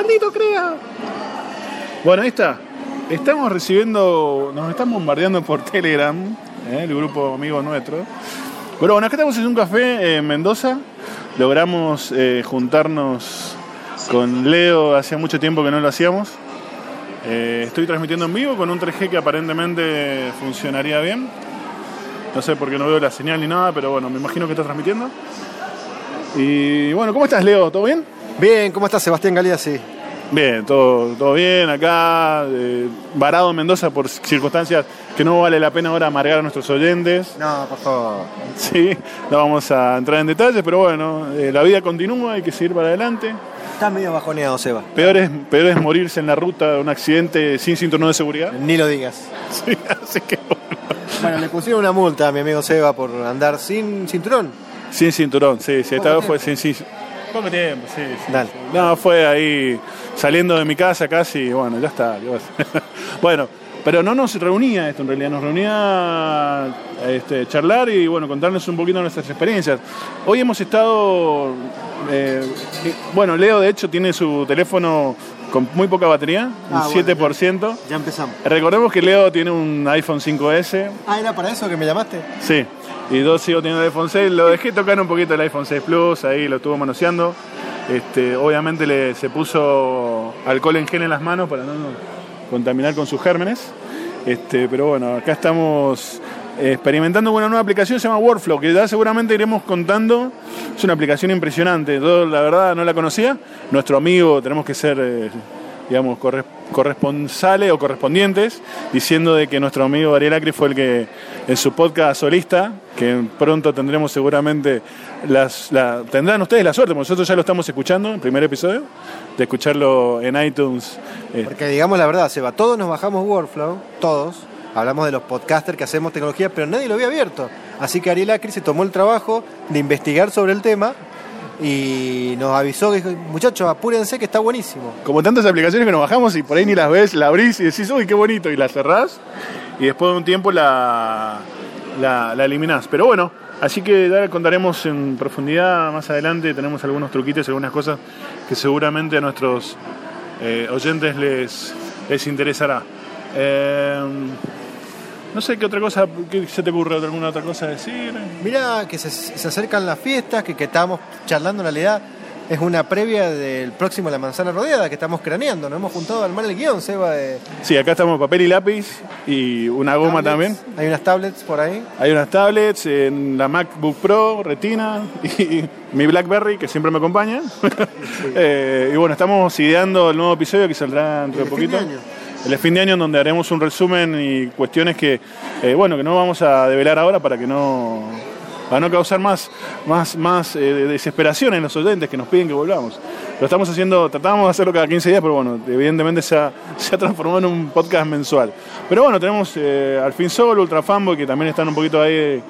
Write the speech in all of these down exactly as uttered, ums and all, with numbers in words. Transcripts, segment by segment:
¡Maldito crea! Bueno, ahí está. Estamos recibiendo, nos están bombardeando por Telegram, ¿eh? El grupo amigo nuestro. Pero bueno, acá estamos en un café en Mendoza. Logramos eh, juntarnos con Leo, hacía mucho tiempo que no lo hacíamos. Eh, estoy transmitiendo en vivo con un tres G que aparentemente funcionaría bien. No sé por qué no veo la señal ni nada, pero bueno, me imagino que está transmitiendo. Y bueno, ¿cómo estás, Leo? ¿Todo bien? Bien, ¿cómo estás, Sebastián Galeazzi? Bien, todo, todo bien acá, eh, varado en Mendoza por circunstancias que no vale la pena ahora amargar a nuestros oyentes. No, por favor. Sí, no vamos a entrar en detalles, pero bueno, eh, la vida continúa, hay que seguir para adelante. Estás medio bajoneado, Seba. Peor es, peor es morirse en la ruta de un accidente sin cinturón de seguridad. Ni lo digas. Sí, así que bueno. Bueno, le pusieron una multa a mi amigo Seba por andar sin cinturón. Sin cinturón, sí, sí, esta vez fue sin cinturón. Poco tiempo, sí, sí, Dale. sí. No, fue ahí saliendo de mi casa casi, bueno, ya está. Bueno, pero no nos reunía esto en realidad, nos reunía este, charlar y bueno, contarnos un poquito nuestras experiencias. Hoy hemos estado, eh, bueno, Leo de hecho tiene su teléfono con muy poca batería, ah, un siete por ciento. Bueno, ya, ya empezamos. Recordemos que Leo tiene un iPhone cinco ese. Ah, ¿era para eso que me llamaste? Sí. Y dos sigo teniendo el iPhone seis, lo dejé tocar un poquito el iPhone seis Plus, ahí lo estuvo manoseando. Este, obviamente le, se puso alcohol en gel en las manos para no contaminar con sus gérmenes. Este, pero bueno, acá estamos experimentando con una nueva aplicación, se llama Workflow, que ya seguramente iremos contando. Es una aplicación impresionante, yo la verdad no la conocía. Nuestro amigo, tenemos que ser, eh, digamos, corre, corresponsales o correspondientes, diciendo de que nuestro amigo Ariel Acri fue el que en su podcast solista, que pronto tendremos seguramente, las, la, tendrán ustedes la suerte, porque nosotros ya lo estamos escuchando, el primer episodio, de escucharlo en iTunes. Porque digamos la verdad, Seba, todos nos bajamos Workflow, todos, hablamos de los podcasters que hacemos tecnología, pero nadie lo había abierto. Así que Ariel Acri se tomó el trabajo de investigar sobre el tema y nos avisó que dijo, muchachos, apúrense que está buenísimo. Como tantas aplicaciones que nos bajamos y por ahí ni las ves, la abrís y decís, uy, qué bonito, y la cerrás y después de un tiempo la, la, la eliminás. Pero bueno, así que ya contaremos en profundidad más adelante, tenemos algunos truquitos, algunas cosas que seguramente a nuestros eh, oyentes les, les interesará. Eh, No sé qué otra cosa, qué se te ocurre, alguna otra cosa decir. Mirá que se, se acercan las fiestas, que, que estábamos charlando en realidad, es una previa del próximo La Manzana Rodeada que estamos craneando, nos hemos juntado a armar el guión, Seba. De... Sí, acá estamos papel y lápiz y una goma tablets, también. Hay unas tablets por ahí. Hay unas tablets, en la MacBook Pro, Retina y mi BlackBerry que siempre me acompaña. Sí. eh, y bueno, estamos ideando el nuevo episodio que saldrá dentro de poquito. Fin de año. El fin de año, en donde haremos un resumen y cuestiones que, eh, bueno, que no vamos a develar ahora para que no, para no causar más, más, más eh, desesperación en los oyentes que nos piden que volvamos. Lo estamos haciendo, tratamos de hacerlo cada quince días, pero bueno, evidentemente se ha, se ha transformado en un podcast mensual. Pero bueno, tenemos eh, Al Fin Solo, Ultra Fanboy, que también están un poquito ahí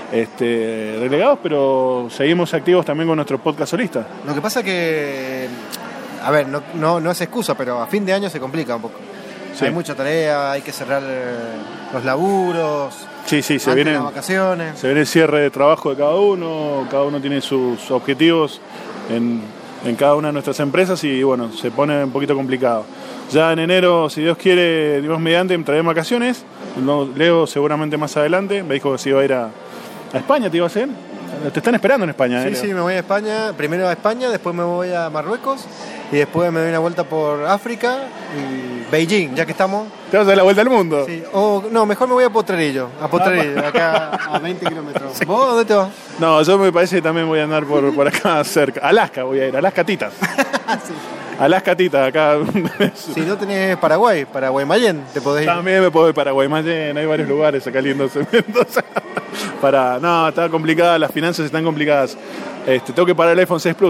este, relegados, pero seguimos activos también con nuestro podcast solista. Lo que pasa que, a ver, no, no, no es excusa, pero a fin de año se complica un poco. Sí. Hay mucha tarea, hay que cerrar los laburos, sí, sí, se antes vienen, las vacaciones. Se viene el cierre de trabajo de cada uno, cada uno tiene sus objetivos en, en cada una de nuestras empresas y bueno, se pone un poquito complicado. Ya en enero, si Dios quiere, Dios mediante, traeré vacaciones. Leo seguramente más adelante, me dijo que se iba a ir a, a España, ¿te iba a hacer? Te están esperando en España. Sí, ¿eh, sí, me voy a España, primero a España, después me voy a Marruecos y después me doy una vuelta por África y Beijing, ya que estamos. ¿Te vas a dar la vuelta al mundo? Sí, o no, mejor me voy a Potrerillo, a Potrerillo, acá a veinte kilómetros. Sí. ¿Vos dónde te vas? No, yo me parece que también voy a andar por, por acá cerca. Alaska voy a ir, Alaska Titas. Sí. Alaska Titas, acá. Si no tenés Paraguay, para Guaymallén te podés ir. También me puedo ir para Guaymallén, hay varios lugares acá lindos en Mendoza. Para, no, está complicada, las finanzas están complicadas. Este, tengo que parar el iPhone seis Plus.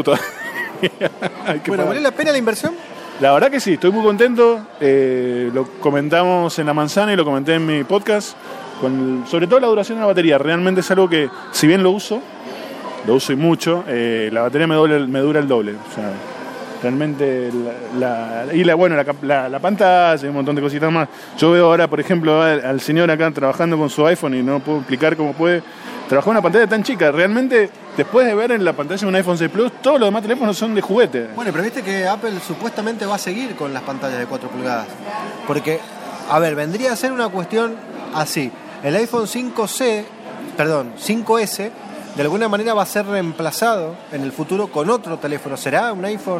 Bueno, ¿vale la pena la inversión? La verdad que sí, estoy muy contento. Eh, lo comentamos en La Manzana y lo comenté en mi podcast. Con, sobre todo la duración de la batería. Realmente es algo que, si bien lo uso, lo uso y mucho, eh, la batería me, doble, me dura el doble. O sea, realmente la, la, y la, bueno, la, la, la pantalla y un montón de cositas más. Yo veo ahora, por ejemplo, al, al señor acá trabajando con su iPhone y no puedo explicar cómo puede trabajar una pantalla tan chica. Realmente después de ver en la pantalla de un iPhone seis Plus, todos los demás teléfonos son de juguete. Bueno, pero viste que Apple supuestamente va a seguir con las pantallas de cuatro pulgadas. Porque, a ver, vendría a ser una cuestión así. El iPhone cinco C, perdón, cinco ese, de alguna manera va a ser reemplazado en el futuro con otro teléfono. ¿Será un iPhone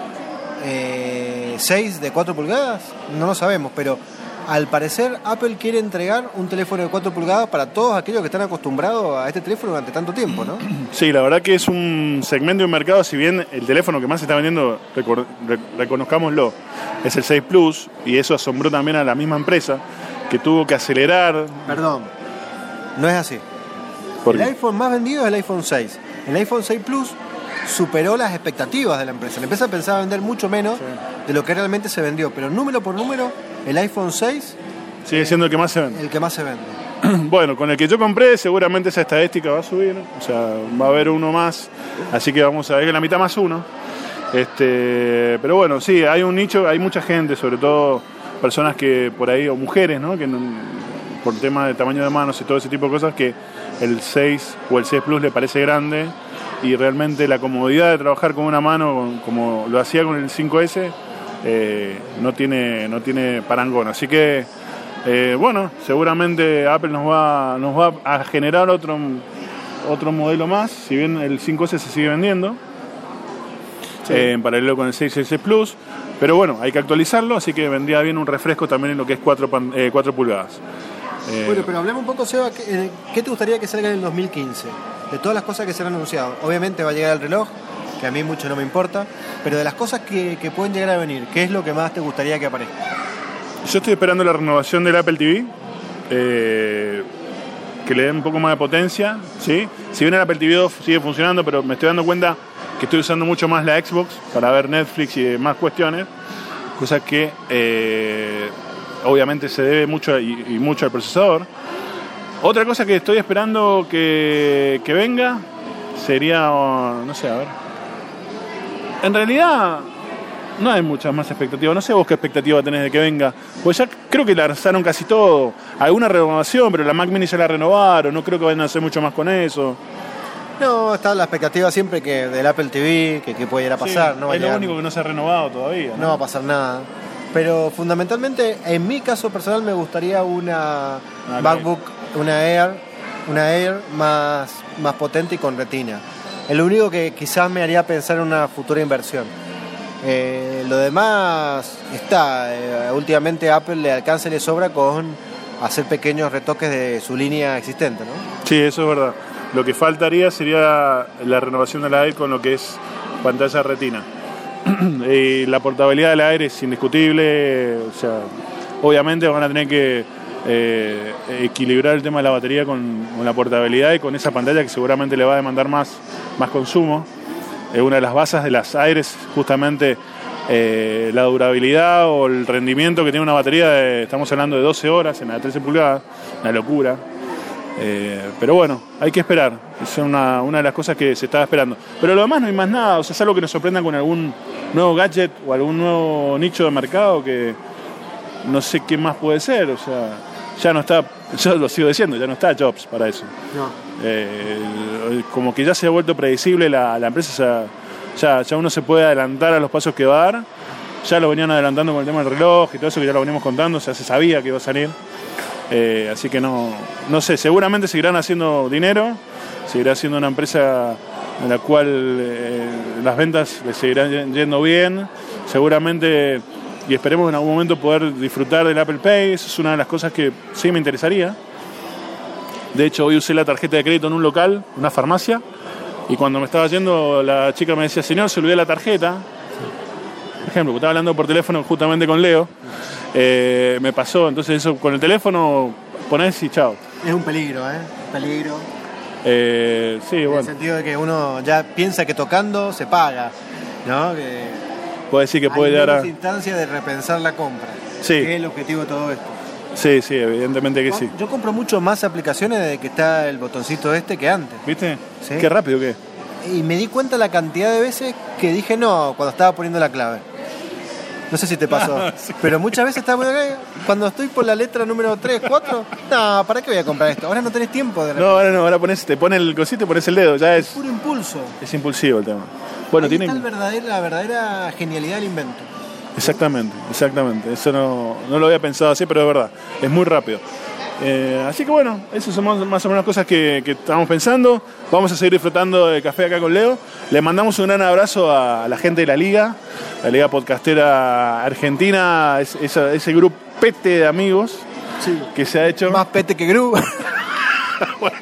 eh, seis de cuatro pulgadas? No lo sabemos, pero al parecer Apple quiere entregar un teléfono de cuatro pulgadas para todos aquellos que están acostumbrados a este teléfono durante tanto tiempo, ¿no? Sí, la verdad que es un segmento de un mercado, si bien el teléfono que más se está vendiendo, recor- re- reconozcámoslo, es el seis Plus, y eso asombró también a la misma empresa, que tuvo que acelerar. Perdón, no es así. ¿Por El qué? iPhone más vendido es el iPhone seis. El iPhone seis Plus superó las expectativas de la empresa. La empresa pensaba vender mucho menos Sí. de lo que realmente se vendió, pero número por número, el iPhone seis Sigue siendo el que más se vende. el que más se vende. Bueno, con el que yo compré seguramente esa estadística va a subir, o sea, va a haber uno más, así que vamos a ver que la mitad más uno. Este, pero bueno, sí, hay un nicho, hay mucha gente, sobre todo personas que por ahí, o mujeres, ¿no? Que no, por tema de tamaño de manos y todo ese tipo de cosas, que el seis o el seis Plus le parece grande, y realmente la comodidad de trabajar con una mano, como lo hacía con el cinco ese, eh, no tiene, no tiene parangón. Así que, eh, bueno, seguramente Apple nos va, nos va a generar otro, otro modelo más, si bien el cinco ese se sigue vendiendo, Sí. eh, en paralelo con el seis y el seis Plus, pero bueno, hay que actualizarlo, así que vendría bien un refresco también en lo que es cuatro pulgadas. Eh, Bueno, pero hablemos un poco, Seba, ¿qué, eh, ¿qué te gustaría que salga en el dos mil quince? De todas las cosas que se han anunciado. Obviamente va a llegar el reloj, que a mí mucho no me importa, pero de las cosas que, que pueden llegar a venir, ¿qué es lo que más te gustaría que aparezca? Yo estoy esperando la renovación del Apple T V, eh, que le dé un poco más de potencia, ¿sí? Si bien el Apple T V dos sigue funcionando, pero me estoy dando cuenta que estoy usando mucho más la Xbox para ver Netflix y demás cuestiones, cosas que eh, obviamente se debe mucho y, y mucho al procesador. Otra cosa que estoy esperando que, que venga sería, no sé, a ver. En realidad no hay muchas más expectativas. No sé vos qué expectativa tenés de que venga. Pues ya creo que lanzaron casi todo. Alguna renovación, pero la Mac Mini ya la renovaron. No creo que vayan a hacer mucho más con eso. No, está la expectativa siempre que del Apple T V, que, que puede ir a pasar. Sí, no va a es lo llegar- único que no se ha renovado todavía, ¿no? No va a pasar nada. Pero fundamentalmente, en mi caso personal, me gustaría una Una MacBook, una Air, una Air más, más potente y con retina. Es lo único que quizás me haría pensar en una futura inversión. Eh, lo demás está. Eh, últimamente Apple le alcanza y le sobra con hacer pequeños retoques de su línea existente, ¿no? Sí, eso es verdad. Lo que faltaría sería la renovación de la Air con lo que es pantalla retina. Y la portabilidad de la Air es indiscutible, o sea, obviamente van a tener que eh, equilibrar el tema de la batería con, con la portabilidad y con esa pantalla que seguramente le va a demandar más, más consumo. Eh, una de las bases de las Air es justamente eh, la durabilidad o el rendimiento que tiene una batería de, estamos hablando de doce horas en la de trece pulgadas, una locura. Eh, pero bueno, hay que esperar, es una, una de las cosas que se estaba esperando. Pero lo demás no hay más nada, o sea, es algo que nos sorprenda con algún nuevo gadget o algún nuevo nicho de mercado que no sé qué más puede ser, o sea, ya no está, yo lo sigo diciendo, ya no está Jobs para eso. No. Eh, como que ya se ha vuelto predecible la, la empresa, ya, ya, ya uno se puede adelantar a los pasos que va a dar, ya lo venían adelantando con el tema del reloj y todo eso que ya lo veníamos contando, o sea, se sabía que iba a salir. Eh, así que no, no sé, seguramente seguirán haciendo dinero, seguirá siendo una empresa en la cual eh, las ventas le seguirán yendo bien, seguramente, y esperemos en algún momento poder disfrutar del Apple Pay, eso es una de las cosas que sí me interesaría. De hecho, hoy usé la tarjeta de crédito en un local, una farmacia, y cuando me estaba yendo la chica me decía, señor, se olvidó la tarjeta. Por ejemplo, estaba hablando por teléfono justamente con Leo, eh, me pasó, entonces eso con el teléfono ponés y chao. Es un peligro, ¿eh? Peligro. Eh, sí, En bueno, el sentido de que uno ya piensa que tocando se paga, ¿no? Que puede decir que puede hay llegar a... menos instancia de repensar la compra. Sí. Que es el objetivo de todo esto. Sí, sí, evidentemente que sí. Yo compro mucho más aplicaciones desde que está el botoncito este que antes. ¿Viste? Sí. Qué rápido que es. Y me di cuenta la cantidad de veces que dije no cuando estaba poniendo la clave. No sé si te pasó. Sí. Pero muchas veces está bueno, cuando estoy por la letra número tres, cuatro, no, ¿para qué voy a comprar esto? Ahora no tenés tiempo de repente. No, ahora no, ahora pones, te pone el cosito y pones el dedo, ya es... Es puro impulso. Es impulsivo el tema. Bueno, Ahí tiene está el verdadero, la verdadera genialidad del invento. Exactamente, exactamente. Eso no, no lo había pensado así, pero es verdad. Es muy rápido. Eh, así que bueno, esas son más, más o menos cosas que, que estamos pensando. Vamos a seguir disfrutando de café acá con Leo. Le mandamos un gran abrazo a la gente de la Liga, la Liga Podcastera Argentina, es, ese, ese grupete de amigos sí. que se ha hecho. Más pete que gru. Bueno.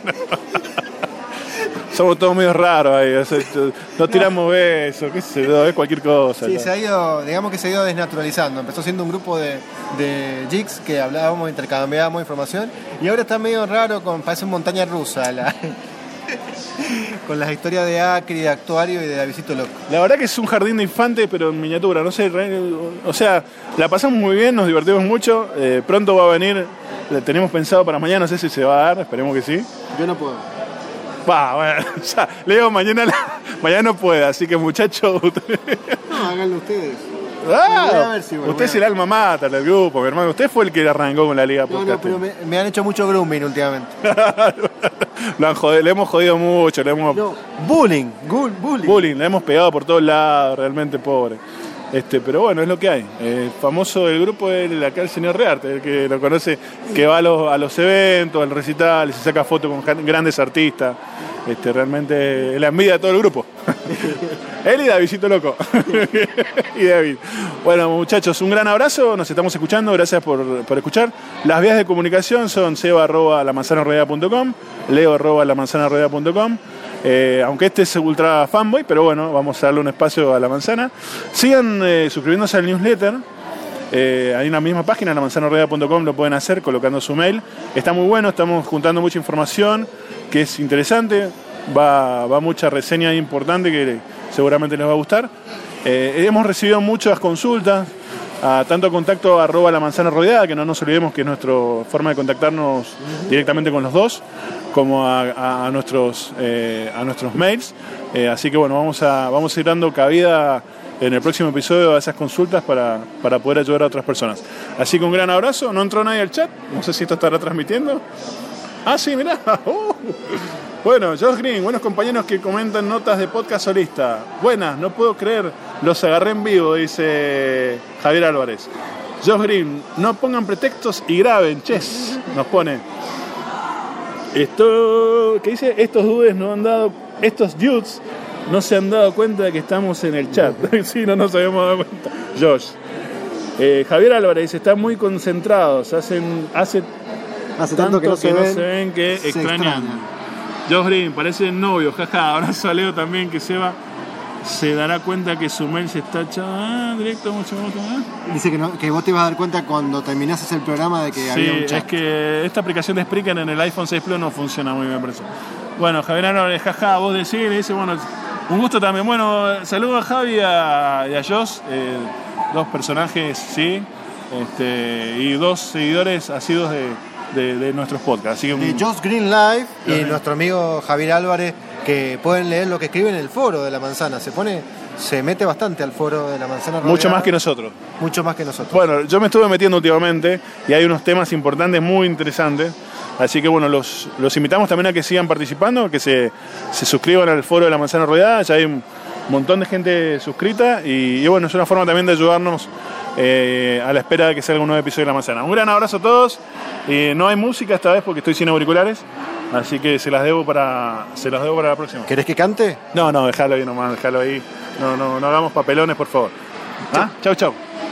Somos todos medio raros ahí, o sea, no tiramos besos, qué sé yo, es cualquier cosa. Sí, ¿no? se ha ido, digamos que se ha ido desnaturalizando. Empezó siendo un grupo de, de jigs que hablábamos, intercambiábamos información, y ahora está medio raro, con, parece una montaña rusa, la, con las historias de Acri, de Actuario y de Davidito Loco. La verdad que es un jardín de infantes, pero en miniatura, no sé, o sea, la pasamos muy bien, nos divertimos mucho, eh, pronto va a venir, la tenemos pensado para mañana, no sé si se va a dar, esperemos que sí. Yo no puedo. Pa, bueno, ya, Leo mañana, mañana no puede, así que muchachos... No, háganlo ustedes. Ah, a ver si, bueno, usted es el alma mater del grupo, mi hermano. Usted fue el que arrancó con la Liga No, no, pero me, me han hecho mucho grooming últimamente. Lo han jodido, le hemos jodido mucho, le hemos... No, bullying, gu- bullying. Bullying, le hemos pegado por todos lados, realmente pobre. Este, pero bueno, es lo que hay. El famoso del grupo es el, acá el señor Rearte, el que lo conoce, que va a los, a los eventos, al recital, se saca fotos con grandes artistas. Este, realmente es la envidia de todo el grupo. Él y Davidito Loco. Y David. Bueno, muchachos, un gran abrazo, nos estamos escuchando, gracias por, por escuchar. Las vías de comunicación son seba arroba la manzana rodeada punto com, leo arroba la manzana rodeada punto com. Eh, aunque este es ultra fanboy, pero bueno, vamos a darle un espacio a la manzana. Sigan eh, suscribiéndose al newsletter. Eh, hay una misma página, la manzana rodeada punto com, lo pueden hacer colocando su mail. Está muy bueno, estamos juntando mucha información que es interesante. Va, va mucha reseña importante que seguramente les va a gustar. Eh, hemos recibido muchas consultas, a tanto contacto arroba la manzana rodeada, que no nos olvidemos que es nuestra forma de contactarnos directamente con los dos, como a, a, nuestros, eh, a nuestros mails. Eh, así que bueno, vamos a, vamos a ir dando cabida en el próximo episodio a esas consultas para, para poder ayudar a otras personas. Así que un gran abrazo. No entró nadie al chat, no sé si esto estará transmitiendo. Ah, sí, mirá. Uh. Bueno, Josh Green, buenos compañeros que comentan notas de podcast solista. Buenas, no puedo creer, los agarré en vivo, dice Javier Álvarez. Josh Green, no pongan pretextos y graben, ches, nos pone. Esto, ¿qué dice? Estos dudes no han dado, estos dudes no se han dado cuenta de que estamos en el chat. Sí, no nos habíamos dado cuenta. Josh. Eh, Javier Álvarez dice, están muy concentrados, hacen, hace, hace tanto, tanto que no, que se, no ven, se ven que extrañan. extrañan. Josh Green, parece novio, jaja, abrazo a Leo también, que Seba se dará cuenta que su mail se está echando. Ah, directo, mucho, mucho más. Dice que, no, que vos te ibas a dar cuenta cuando terminases el programa de que sí, había un chat. Es que esta aplicación de Spreaker en el iPhone seis Plus no funciona muy bien, me parece. Bueno, Javier Álvarez, jaja, vos decís, le dice, bueno, un gusto también. Bueno, saludos a Javi y a, y a Josh, eh, dos personajes, sí, este, y dos seguidores asiduos de, de, de nuestros podcasts. Así que un... De Josh Green Live y Green. Nuestro amigo Javier Álvarez, que pueden leer lo que escribe en el foro de La Manzana. Se pone, se mete bastante al foro de La Manzana Rodeada. Mucho más que nosotros. Mucho más que nosotros. Bueno, yo me estuve metiendo últimamente y hay unos temas importantes muy interesantes. Así que bueno, los, los invitamos también a que sigan participando, que se, se suscriban al foro de La Manzana Rodeada. Ya hay un montón de gente suscrita y, y bueno, es una forma también de ayudarnos eh, a la espera de que salga un nuevo episodio de La Manzana. Un gran abrazo a todos. Eh, no hay música esta vez porque estoy sin auriculares, así que se las debo para, se las debo para la próxima. ¿Querés que cante? No, no, déjalo ahí nomás, déjalo ahí. No, no, no hagamos papelones, por favor. ¿Ah? Chau, chau.